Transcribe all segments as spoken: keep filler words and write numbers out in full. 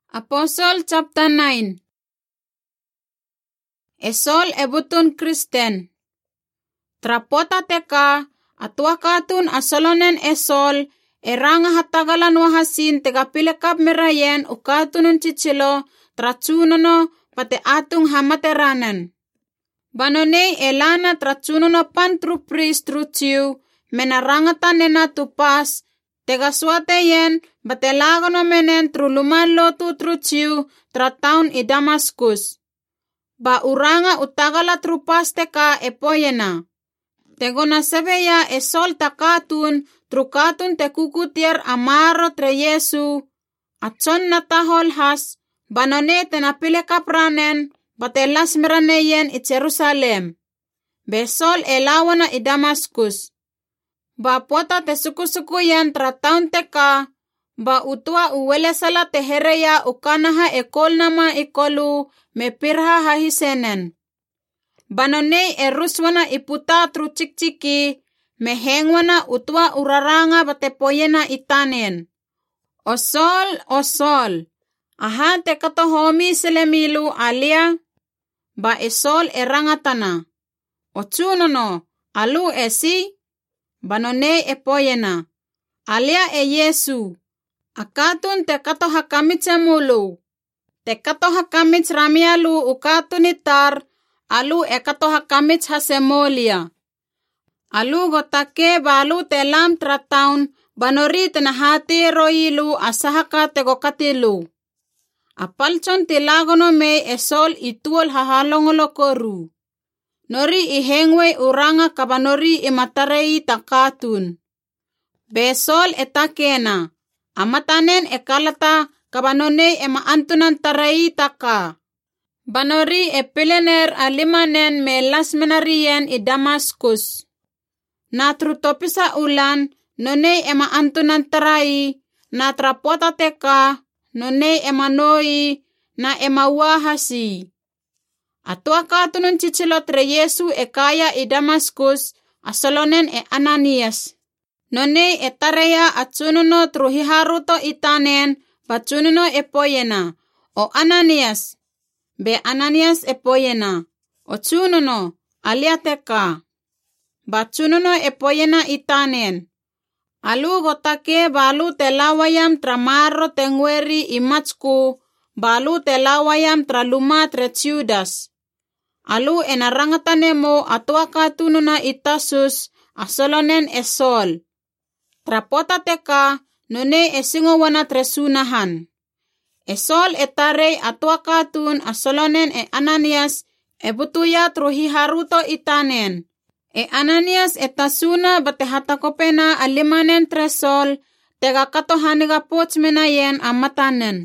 Apostle chapter nine. Esol ebutun Kristen. Trapota teka atua katun asolonen esol eranga hatagalan wahasin tega pilekap merayen ukatunun cicilo trachunono pate atung hamateranen. Banonei elana trachunono pantru pris truchiu menarangatan nena tupas tega suate yen batelagono menen truluman lotu truchiu trataun i Damaskus. Ba uranga utagala trupas teka epoyena. Tegona sebeya esol takatun trukatun tekukutier amaro tre Yesu. Atson natahol has banone tenapile kapranen batelas meraneyen i Jerusalem. Besol elawana i Damaskus. Ba pota te suku-suku yan trataun teka ba utua uwele sala tehereya ukanaha ekol nama ikolu mepirha hahisenen. Banonei eruswana iputa trucik-ciki mehengwana utua uraranga batepoyena itanen. Osol, osol. Aha tekatohomi selemilu alia. Ba esol erangatana. Ochunono, alu esi. Banonei epoyena. Alia e Yesu. Akatun tekato hakamit mulu. Tekato hakamit ramialu ukatunitar. Alu ekato hakamit hasemolia. Alu gotake balu telam trataun. Banori tenahati roilu asahaka tegokatilu. Apalchon tilagono me esol ituol hahalongolo koru. Nori ihengwe uranga kabanori imatarei takatun. Besol etakena. Amatanen ekalata kabanone ema antunan tarai taka. Banori epilener alimanen melas menarien i Damaskus. Na trutopisa ulan none ema antunan tarai. Na trapota teka none ema noi na ema wahasi. Atua katunun cicilot re Yesu e kaya i Damaskus asolonen e Ananias. None etareya atsununo truhiharuto itanen bachununo epoyena. O Ananias. Be Ananias epoyena. O chununo aliateka. Bachununo epoyena itanen. Alu gotake balu telawayam tramaro tengweri imatsku. Balu telawayam traluma trechiudas. Alu enarangatanemo atua katununa itasus asolonen esol. Trapota teka none esingo wana tresunahan. Esol etarei atua katun asolonen e Ananias ebutuya truhi haruto itanen. E Ananias etasuna batehatakopena alimanen tresol tega katohaniga pochmenayen amatanen.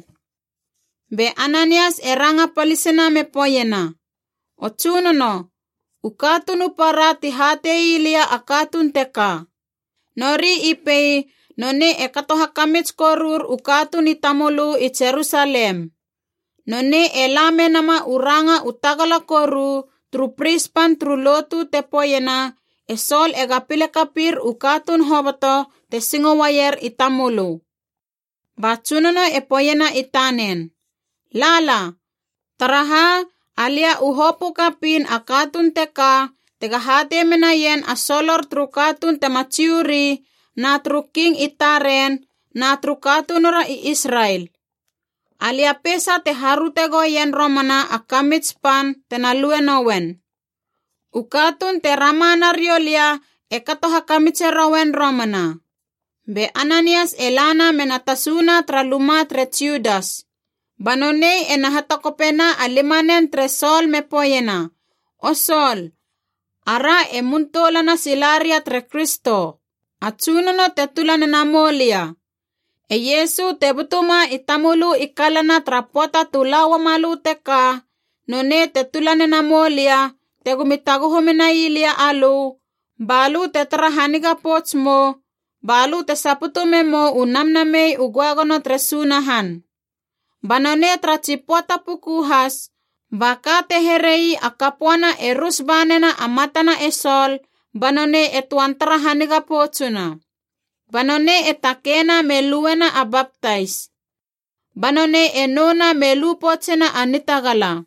Be Ananias eranga palisena mepoyena. Ochunono, ukatunu parati hate ilia akatun teka. Nori ipei, none ekatohakamits korur ukatun itamulu i Jerusalem. None elame nama uranga utagala koru, tru prispan tru lotu tepoyena, esol egapile kapir ukatun hobato te singowayer itamulu. Bachunono epoyena itanen. Lala, taraha, alia uhopu kapin akatun teka, tega hate menayen asolor trukatun temaciuri, na truking itaren, na trukatun ora i Israel. Alia pesa te harutego yen romana akamitspan tenaluenowen. Ukatun te ramana riolia ekato hakamitserowen romana. Be Ananias elana menatasuna traluma trechiudas. Banonei enahatakopena alimanen tresol mepoyena. O sol, ara emuntolana silaria tre Kristo. Atsunono tetulane namolia. E Yesu tebutuma itamulu ikalana trapota tulawa malu teka. None tetulane namolia. Tegumitaguhomena ilia alu. Balu tetrahaniga pochmo. Balu tesaputumemo unamnamei ugwagono tresunahan. Banone trachipota pukuhas, baka teherei akapuana erus banena amatana esol, banone etuantara haniga pochuna. Banone etakena meluena abaptais. Banone enona melupo tsena anitagala.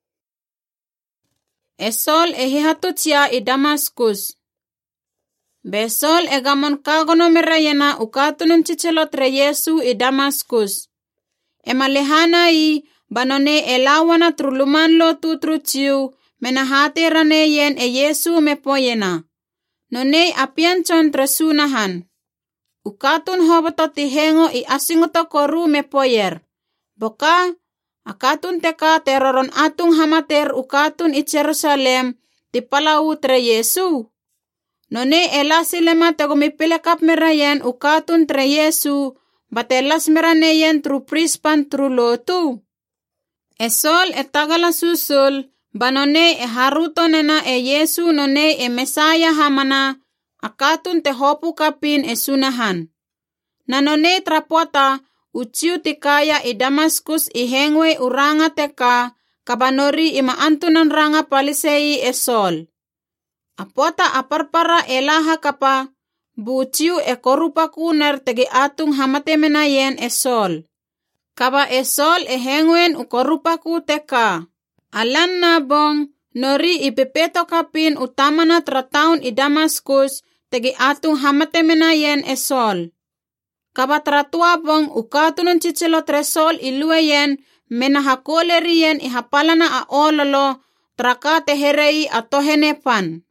Esol ehihatutsia i Damaskus. Besol egamon kagono merayena ukatunun cicilot re Yesu i Damaskus. Emalehana i banone elawana truluman lo tutruciu menahate rane yen e Yesu mepoyena. None apian con tresunahan. Ukatun hoboto tihengo i asingoto koru mepoyer. Boka, akatun teka teroron atung hamater ukatun i Jerusalem ti palau tre Yesu. None elasilema tegomipilekap merayen ukatun tre Yesu batelas meraneyen tru prispan tru lotu. Esol etagala susul banone e haruto nena e Yesu none e Mesaya hamana akatun te hopu kapin e sunahan. Nanone trapota uciu tikaya i Damaskus i hengwe uranga teka kabanori ima antunan ranga palisei esol. Apota aparpara elaha kapa buciu e korupa kuner tegi atung hamate menayen esol. Kaba esol e hengwen u korupa ku teka. Alan nabong nori ipepeto kapin utamana trataun i Damaskus tegi atung hamate menayen esol. Kaba tratua bong ukatunon cicilot resol ilueyen menahakolerien ihapalana a ololo traka teherei atohenepan.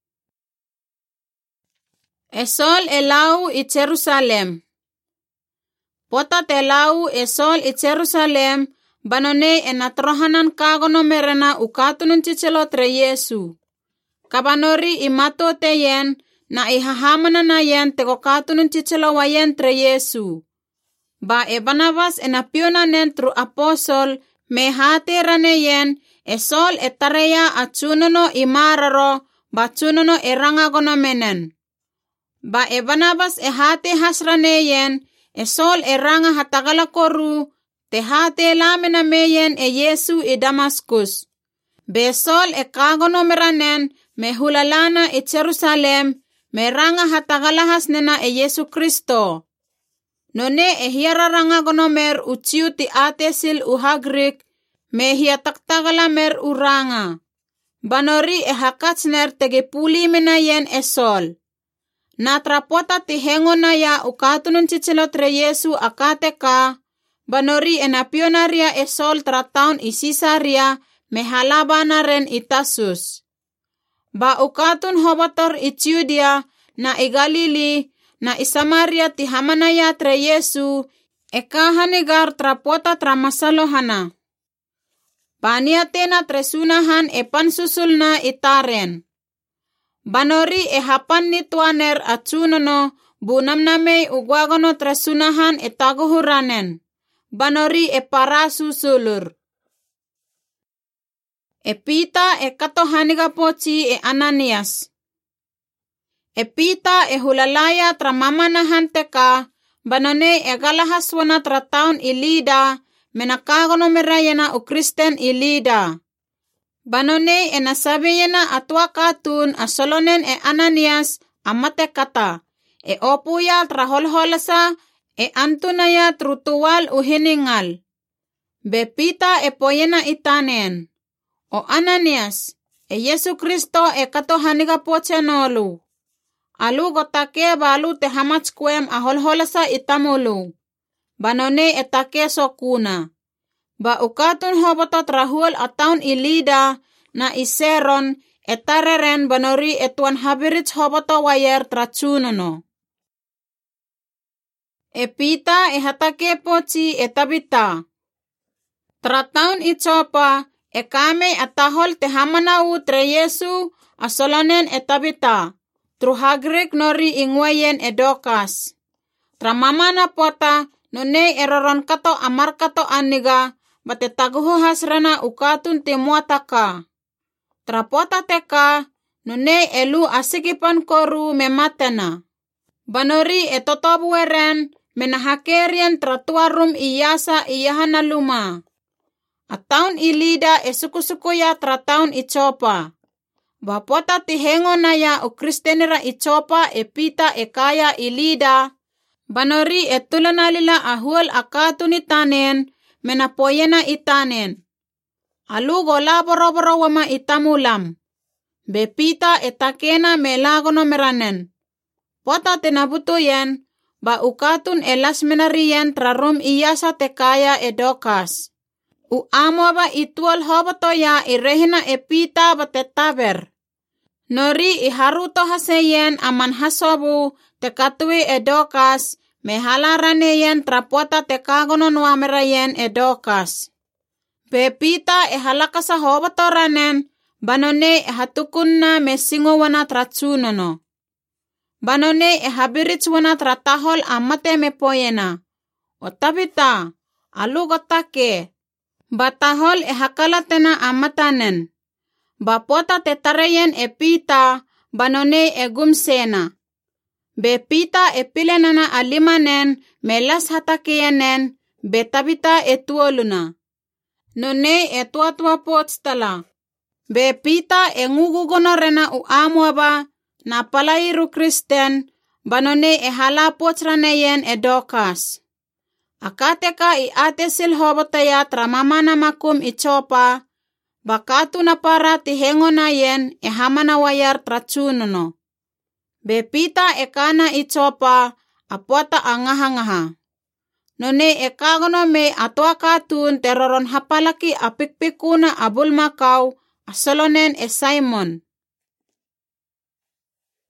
Esol elau i Jerusalem. Pota telau esol i Jerusalem banone enatrohanan kagono merena ukatunon cicilot re Yesu. Kabanori imato teyen na ihahamana na yen tego katunon cicilo wayen tre Yesu. Ba e Barnabas enapiona nen tru apostol me hate rane yen esol etareya acunono imararo ba cunono eranga gono menen. Ba e Barnabas e hate hasrane yen esol eranga hatagala koru te hate lamena meyen e Yesu i Damaskus. Besol e kagono meranen me hulalana i Jerusalem meranga hatagalahas nena e Yesu Kristo. None e hiararanga gonomer uciu ti atesil uhagrik me hiataktagala mer uranga. Banori e hakatsner tege puli menayen esol. Na trapota ti hengo na ya ukatunon cicilot re Yesu akateka. Banori e napionaria esol trataun isisaria me halabana ren itasus. Ba ukatun hobator i Judea na i Galili na i Samaria ti hamanaya tre Yesu ekahanigar trapota tramasalohana. Paniatena tresunahan e pansusul na itaren. Banori e hapan ni tuaner acunono bunam namei ugwagono tresunahan e taguhuranen. Banori e parasusulur. Epita e katohaniga poci e Ananias. Epita e hulalaya tramamanahan teka banone e galahaswana trataun ilida menakagono merayena u Kristen ilida. Banone e nasabiyena atwa katun asolonen e Ananias amate kata e opuya traholholasa e antunaya trutuwal uhiningal. Bepita e poyena itanen. O Ananias, e Yesu Kristo e katohaniga pochenolu. Alu gotake balu te hamatskwem aholholasa itamulu. Banone etake sokuna. Ba ukatun hobotot rahul ataun ilida na iseron etareren banori etuan habirits hoboto wayer trachunono. Epita e hatake poci etabita. Trataun icopa e kame atahol te hamanau tre Yesu asolonen etabita. Truhagrik nori ingwayen edokas. Tramamana pota none eroron kato amar kato aniga bate taguho hasrana ukatun timuataka. Trapota teka none elu asikipan koru mematena. Banori etotobueren menahakerian tratuarum iyasa iyahana luma. Ataun ilida esuku-suku ya trataun icopa. Bapota tihengo na ya u Kristenira icopa epita ekaya ilida. Banori etulanalila ahual akatun itanen menapoyena itanen. Alu gola boroboro wama itamulam. Bepita etakena melagono meranen. Pota tenabutuyen ba ukatun elas menariyen trarum iyasa tekaya edokas. U amo ba itual hobotoya irehina epita batetaber. Nori iharuto haseyen aman hasobu tekatui edokas mehalaraneyen trapota tekagono nuamerayen edokas. Bepita ehalakasa hobotoranen banone ehatukunna mesingo wana tratsunono. Banone ehabirits wana tratahol amate mepoyena. Otabita, alugotake. Batahol ehakalatena amatanen. Bapota tetarayen epita, banone egumsena. Bepita epilenana alimanen, melas hatakeyenen, betabita etuoluna. None etuatua potstala. Bepita engugugonorena uamuaba, na palairu Kristen, banone ehala potsraneyen edokas. Akateka i atesil hobotaya tramamana makum ichopa, bakatu na para tihengonayen ehamana wayar tratsunono. Bepita ekana ichopa, apota angahangaha. None ekagono me atwa katun teroron hapalaki apikpikuna abul makau asolonen e Simon.